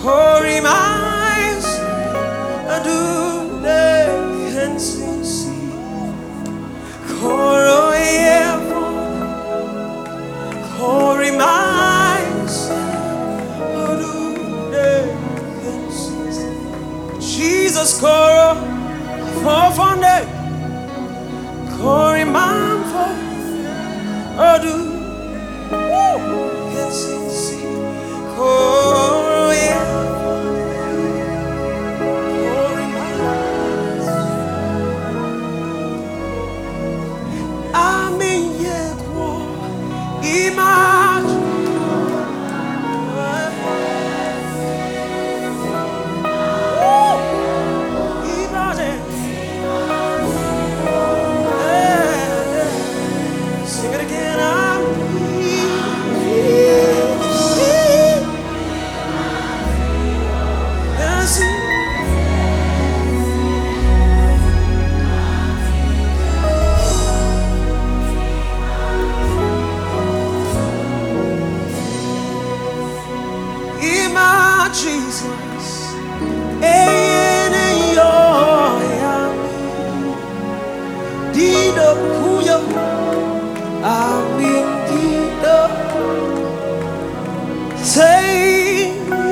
reminds do they can see reminds do they can see Jesus Koro for Funday reminds for do can see Jesus, Dido Kuyo, Amin Dido, say,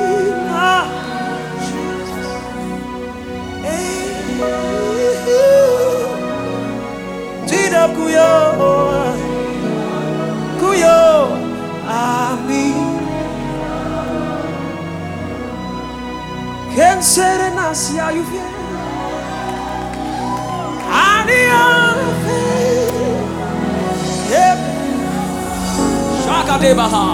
Jesus, Dido Kuyo, Amin. Can't say the nasi how you feel. And the other thing, yep. Shaka de Baha.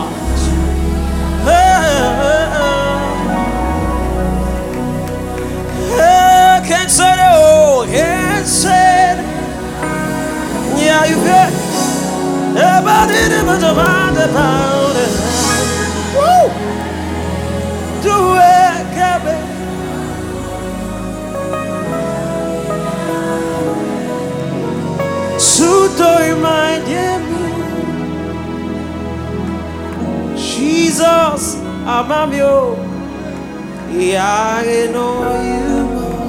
Can't say the oh, can't say the yeah you feel. Everybody about the pound. Woo. Do it, Gabby. Suto imagine Jesus amamio I know you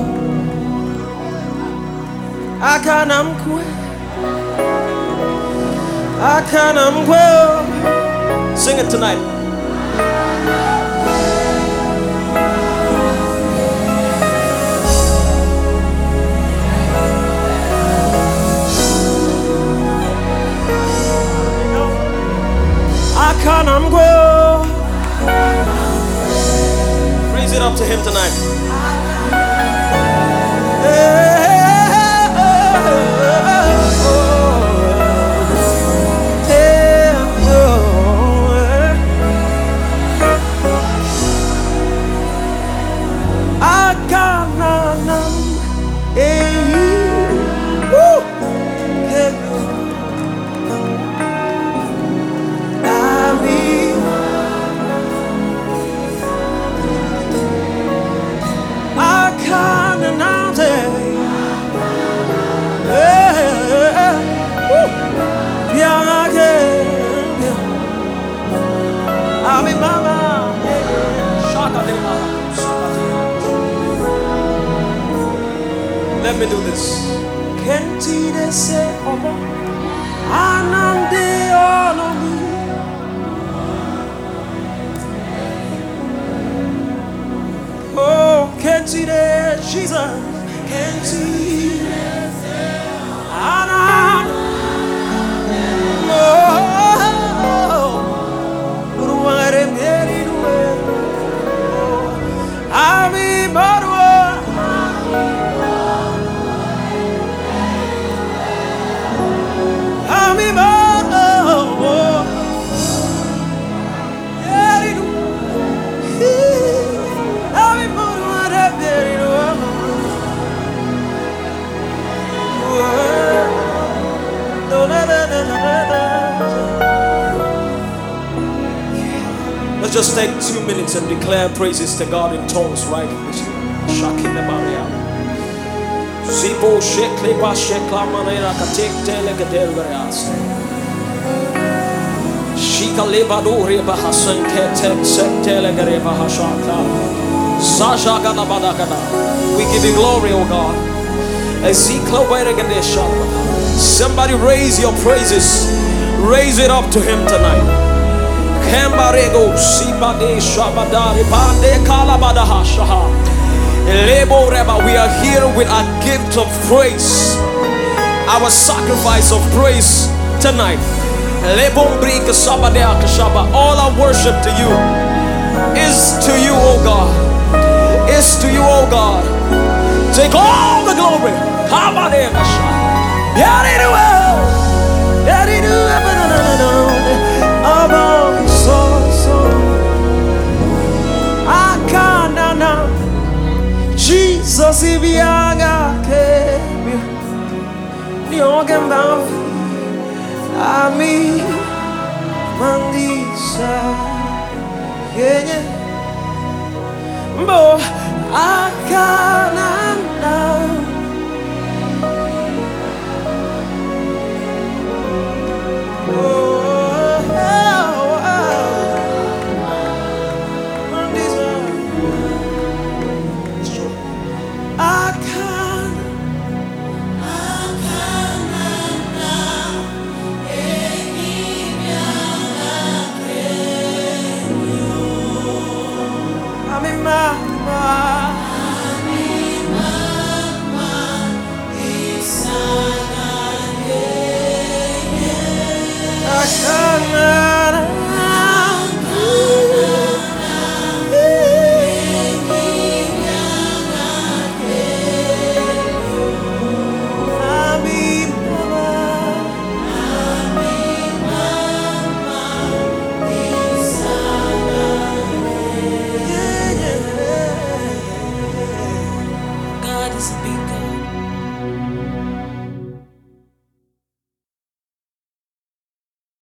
akanamkwe sing it tonight. Raise it up to him tonight. Let me do this. Kenti de se omo anande onomi. Oh, kenti de Jesus. Kenti de se anande. Oh, ruare meri ruare. Ami barwa. Let's just take 2 minutes and declare praises to God in tongues, right? Shocking the barrier. Sipo shekle ba shekla manera katek tele gadel varias. Shika leba do reba hasan ketek set tele gareba hashaka. We give you glory, oh God. Somebody raise your praises. Raise it up to him tonight. We are here with a gift of praise, our sacrifice of praise tonight. All our worship to you is to you, oh God. Is to you, oh God. Take all the glory. Jesus, if you are Ami Mandisa Mo Akanana